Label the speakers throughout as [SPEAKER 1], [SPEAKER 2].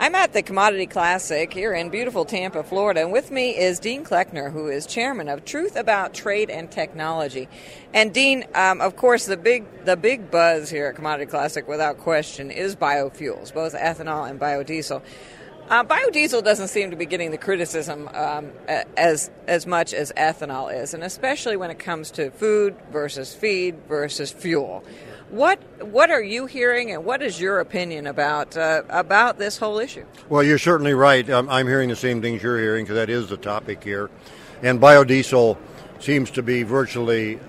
[SPEAKER 1] I'm at the Commodity Classic here in beautiful Tampa, Florida, and with me is Dean Kleckner, who is chairman of Truth About Trade and Technology. And Dean, of course, the big buzz here at Commodity Classic, without question, is biofuels, both ethanol and biodiesel. Biodiesel doesn't seem to be getting the criticism as much as ethanol is, and especially when it comes to food versus feed versus fuel. What are you hearing, and what is your opinion about this whole issue?
[SPEAKER 2] Well, you're certainly right. I'm hearing the same things you're hearing, because that is the topic here. And biodiesel seems to be virtually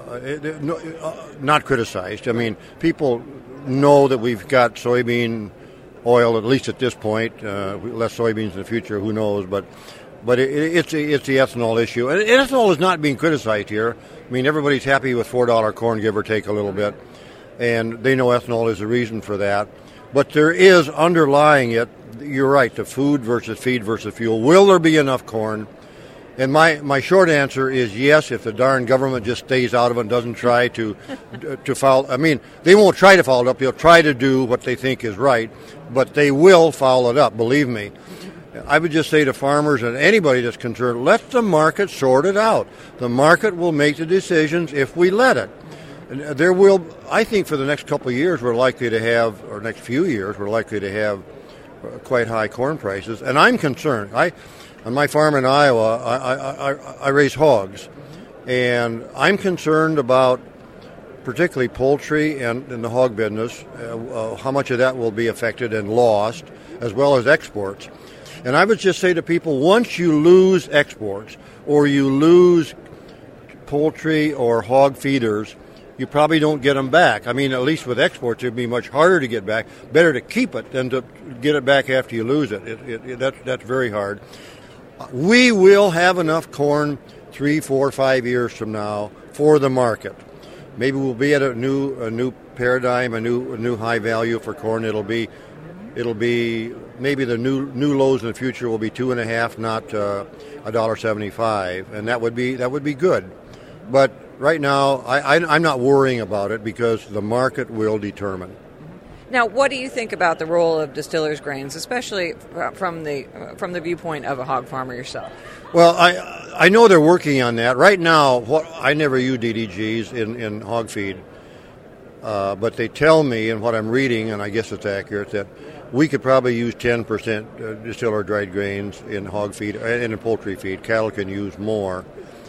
[SPEAKER 2] not criticized. I mean, people know that we've got soybean oil, at least at this point. Less soybeans in the future, who knows? But it's the ethanol issue. And ethanol is not being criticized here. I mean, everybody's happy with $4 corn, give or take a little bit. And they know ethanol is the reason for that. But there is underlying it, you're right, the food versus feed versus fuel. Will there be enough corn? And my short answer is yes, if the darn government just stays out of it and doesn't try to follow. I mean, they won't try to follow it up. They'll try to do what they think is right, but they will follow it up, believe me. I would just say to farmers and anybody that's concerned, let the market sort it out. The market will make the decisions if we let it. And there will, I think for the next couple of years, we're likely to have, or next few years, we're likely to have quite high corn prices. And I'm concerned. On my farm in Iowa, I raise hogs. And I'm concerned about particularly poultry and the hog business, how much of that will be affected and lost, as well as exports. And I would just say to people, once you lose exports or you lose poultry or hog feeders, you probably don't get them back. I mean, at least with exports, it would be much harder to get back. Better to keep it than to get it back after you lose it. That's very hard. We will have enough corn 3, 4, 5 years from now for the market. Maybe we'll be at a new paradigm, a new high value for corn. It'll be maybe the new lows in the future will be 2.5, not $1.75, and that would be good. But right now, I'm not worrying about it because the market will determine.
[SPEAKER 1] Now, what do you think about the role of distillers' grains, especially from the viewpoint of a hog farmer yourself?
[SPEAKER 2] Well, I know they're working on that. Right now, I never use DDGs in hog feed, but they tell me, and what I'm reading, and I guess it's accurate, that we could probably use 10% distiller dried grains in hog feed and in poultry feed. Cattle can use more.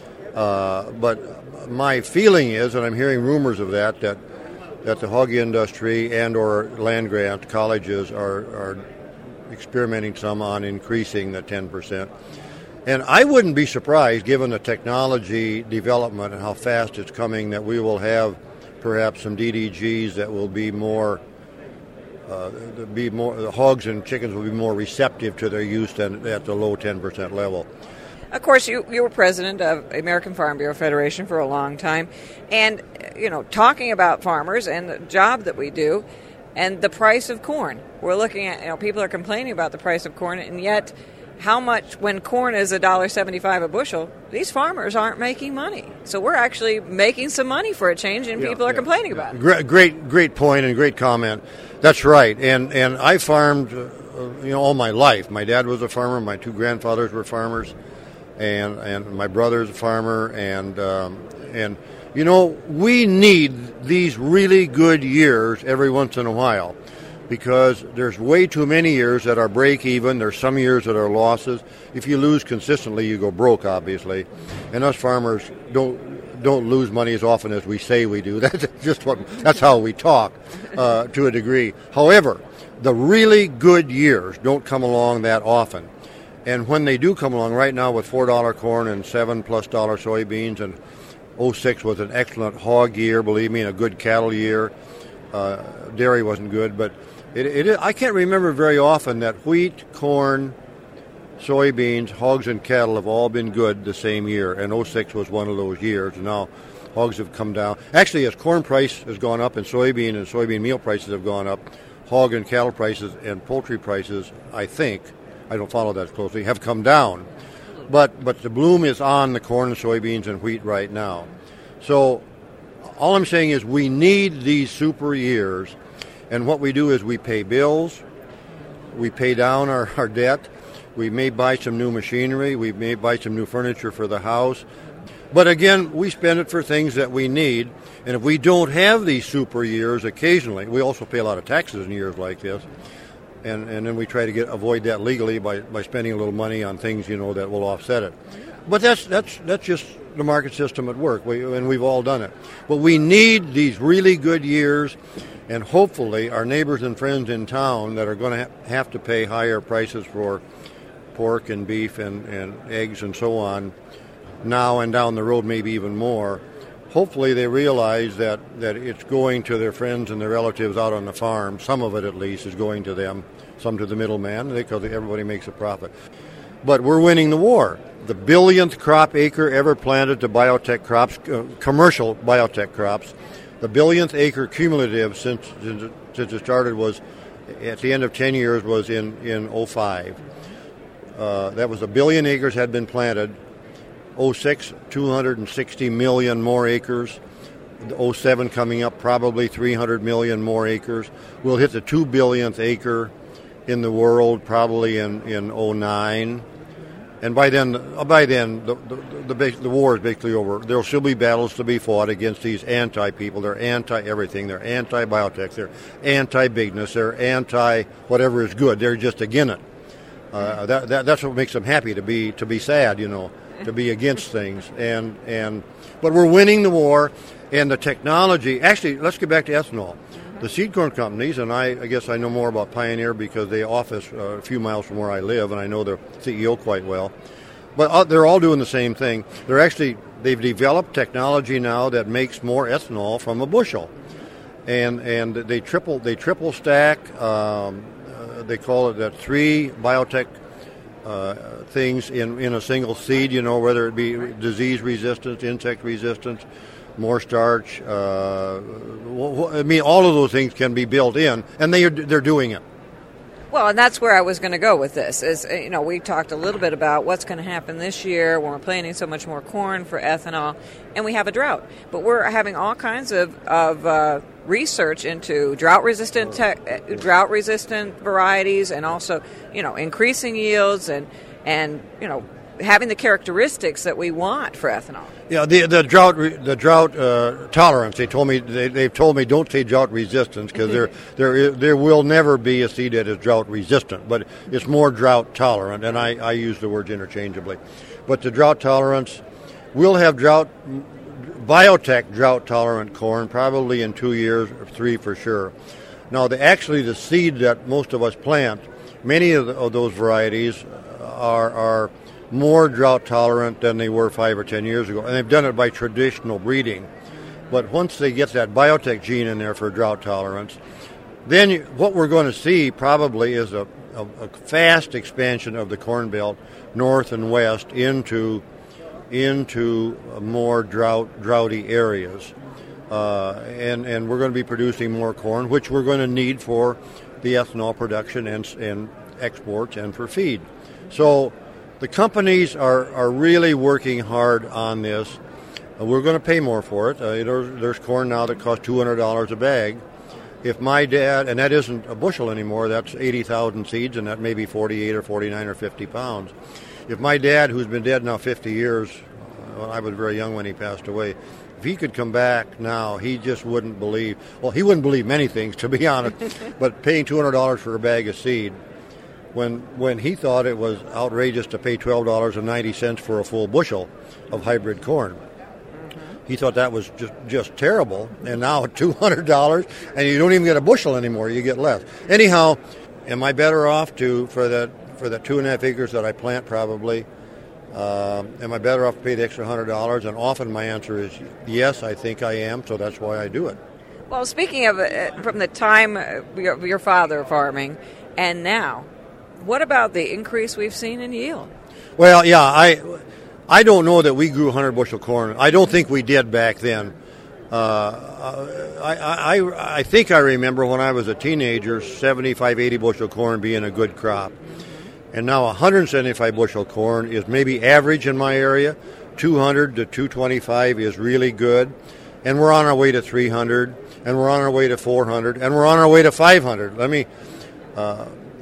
[SPEAKER 2] But my feeling is, and I'm hearing rumors of that the hog industry and or land grant colleges are experimenting some on increasing the 10%. And I wouldn't be surprised, given the technology development and how fast it's coming, that we will have perhaps some DDGs that will be more, the hogs and chickens will be more receptive to their use than at the low 10% level.
[SPEAKER 1] Of course, you were president of American Farm Bureau Federation for a long time, and talking about farmers and the job that we do, and the price of corn. We're looking at people are complaining about the price of corn, and yet how much when corn is $1.75 a bushel, these farmers aren't making money. So we're actually making some money for a change, and people are complaining about it.
[SPEAKER 2] Great point and great comment. That's right, and I farmed all my life. My dad was a farmer. My two grandfathers were farmers. And my brother's a farmer, and we need these really good years every once in a while, because there's way too many years that are break even. There's some years that are losses. If you lose consistently, you go broke, obviously. And us farmers don't lose money as often as we say we do. That's how we talk to a degree. However, the really good years don't come along that often. And when they do come along, right now with $4 corn and $7+ soybeans, and 06 was an excellent hog year, believe me, and a good cattle year. Dairy wasn't good, but I can't remember very often that wheat, corn, soybeans, hogs, and cattle have all been good the same year. And 06 was one of those years. And now hogs have come down. Actually, as corn price has gone up and soybean meal prices have gone up, hog and cattle prices and poultry prices, I think, I don't follow that closely, have come down. But the bloom is on the corn, soybeans, and wheat right now. So all I'm saying is we need these super years, and what we do is we pay bills, we pay down our debt. We may buy some new machinery. We may buy some new furniture for the house. But again, we spend it for things that we need. And if we don't have these super years occasionally, we also pay a lot of taxes in years like this. And then we try to avoid that legally by spending a little money on things, that will offset it. But that's just the market system at work, and we've all done it. But we need these really good years, and hopefully our neighbors and friends in town that are going to have to pay higher prices for pork and beef and eggs and so on now and down the road, maybe even more. Hopefully they realize that it's going to their friends and their relatives out on the farm. Some of it at least is going to them, some to the middleman, because everybody makes a profit. But we're winning the war. The billionth crop acre ever planted to biotech crops, commercial biotech crops. The billionth acre cumulative since it started was, at the end of 10 years, was in 2005. That was 1 billion acres had been planted. 2006, 260 million more acres. 2007 coming up, probably 300 million more acres. We'll hit the 2 billionth acre in the world probably in 2009. And by then the war is basically over. There will still be battles to be fought against these anti-people. They're anti-everything. They're anti-biotech. They're anti-bigness. They're anti-whatever is good. They're just against it. That's what makes them happy, to be sad, to be against things. But we're winning the war, and the technology. Actually, let's get back to ethanol. The seed corn companies, and I guess I know more about Pioneer because they office a few miles from where I live, and I know their CEO quite well. But they're all doing the same thing. They've developed technology now that makes more ethanol from a bushel, and they triple stack. They call it that 3 biotech things in a single seed. Whether it be disease resistance, insect resistance, more starch. All of those things can be built in, and they're doing it.
[SPEAKER 1] Well, and that's where I was going to go with this. We talked a little bit about what's going to happen this year when we're planting so much more corn for ethanol, and we have a drought. But we're having all kinds of research into drought-resistant varieties, and also, increasing yields and having the characteristics that we want for ethanol.
[SPEAKER 2] Yeah, the drought tolerance. They've told me don't say drought resistance because there will never be a seed that is drought resistant, but it's more drought tolerant, and I use the words interchangeably. But the drought tolerance, we'll have biotech drought tolerant corn probably in 2 years or 3 for sure. Now, the seed that most of us plant, many of those varieties are more drought tolerant than they were 5 or 10 years ago, and they've done it by traditional breeding. But once they get that biotech gene in there for drought tolerance, then what we're going to see probably is a fast expansion of the Corn Belt north and west into more droughty areas, and we're going to be producing more corn, which we're going to need for the ethanol production and exports and for feed. So the companies are really working hard on this. We're going to pay more for it. There's corn now that costs $200 a bag. If my dad, and that isn't a bushel anymore, that's 80,000 seeds, and that may be 48 or 49 or 50 pounds. If my dad, who's been dead now 50 years, I was very young when he passed away, if he could come back now, he just wouldn't believe, he wouldn't believe many things, to be honest, but paying $200 for a bag of seed, when he thought it was outrageous to pay $12.90 for a full bushel of hybrid corn. He thought that was just terrible, and now $200, and you don't even get a bushel anymore, you get less. Anyhow, am I better off for the 2.5 acres that I plant probably? Am I better off to pay the extra $100? And often my answer is yes, I think I am, so that's why I do it.
[SPEAKER 1] Well, speaking of from the time your father farming and now, what about the increase we've seen in yield?
[SPEAKER 2] Well, yeah, I don't know that we grew 100 bushel corn. I don't think we did back then. I think I remember when I was a teenager, 75, 80 bushel corn being a good crop. And now 175 bushel corn is maybe average in my area. 200 to 225 is really good. And we're on our way to 300, and we're on our way to 400, and we're on our way to 500.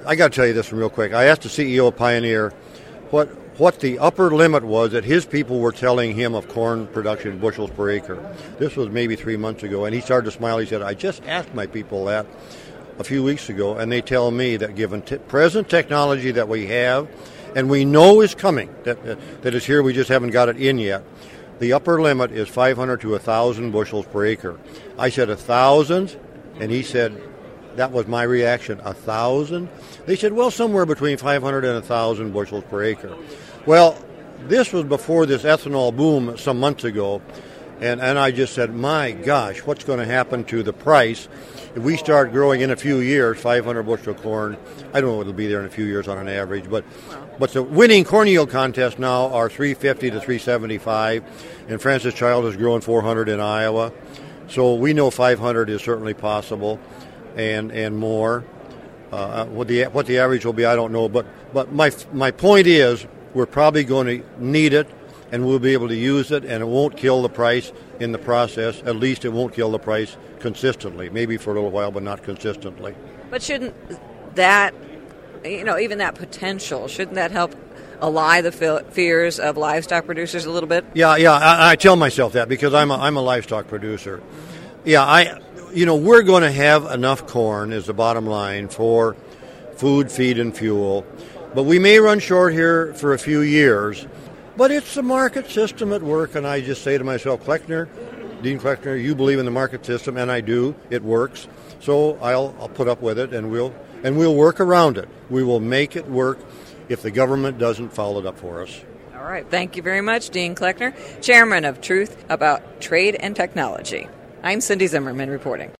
[SPEAKER 2] I got to tell you this real quick. I asked the CEO of Pioneer what the upper limit was that his people were telling him of corn production bushels per acre. This was maybe 3 months ago, and he started to smile. He said, I just asked my people that a few weeks ago, and they tell me that given present technology that we have, and we know is coming, that is here, we just haven't got it in yet, the upper limit is 500 to 1,000 bushels per acre. I said 1,000, and he said, that was my reaction, 1,000? They said, well, somewhere between 500 and 1,000 bushels per acre. Well, this was before this ethanol boom some months ago, and I just said, my gosh, what's going to happen to the price if we start growing in a few years, 500 bushel corn? I don't know what it'll be there in a few years on an average, but the winning corn yield contests now are 350 to 375, and Francis Child is growing 400 in Iowa. So we know 500 is certainly possible, and more. What the average will be, I don't know. But my point is, we're probably going to need it, and we'll be able to use it, and it won't kill the price in the process. At least it won't kill the price consistently. Maybe for a little while, but not consistently.
[SPEAKER 1] But shouldn't that, even that potential, shouldn't that help allay the fears of livestock producers a little bit?
[SPEAKER 2] Yeah. I tell myself that because I'm a livestock producer. Yeah, we're going to have enough corn is the bottom line for food, feed, and fuel. But we may run short here for a few years. But it's the market system at work, and I just say to myself, Dean Kleckner, you believe in the market system, and I do. It works. So I'll put up with it, and we'll work around it. We will make it work if the government doesn't follow it up for us.
[SPEAKER 1] All right. Thank you very much, Dean Kleckner, Chairman of Truth About Trade and Technology. I'm Cindy Zimmerman reporting.